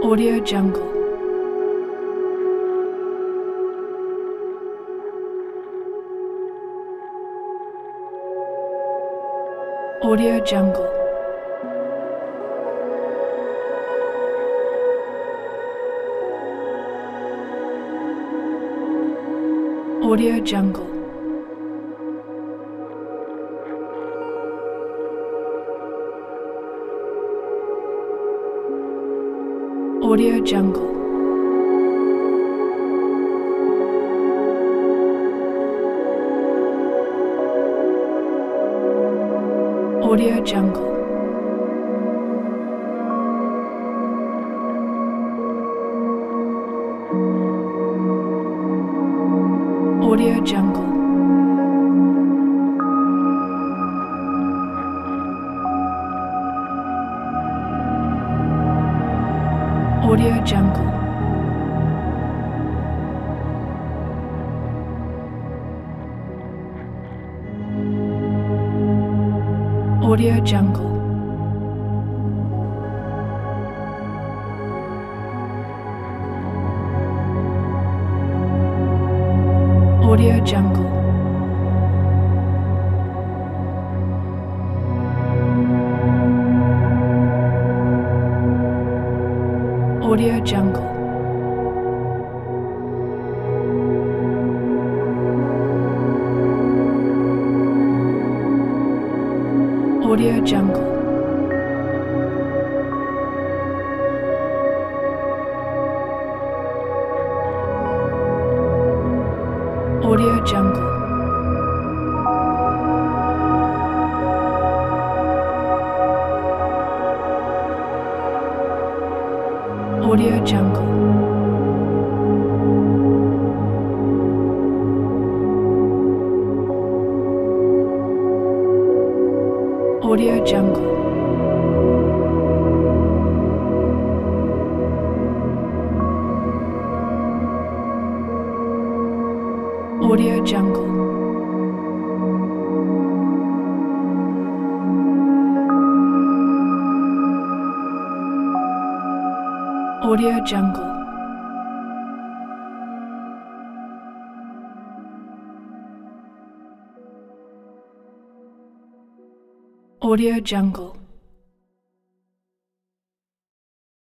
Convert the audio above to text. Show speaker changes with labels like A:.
A: Audio Jungle. Audio Jungle. Audio Jungle. Audio Jungle. Audio Jungle. Audio Jungle. Audio Jungle. Audio Jungle. Audio Jungle. Audio Jungle. Audio Jungle. Audio Jungle. Audio Jungle. Audio Jungle. Audio Jungle. Audio Jungle. Audio Jungle.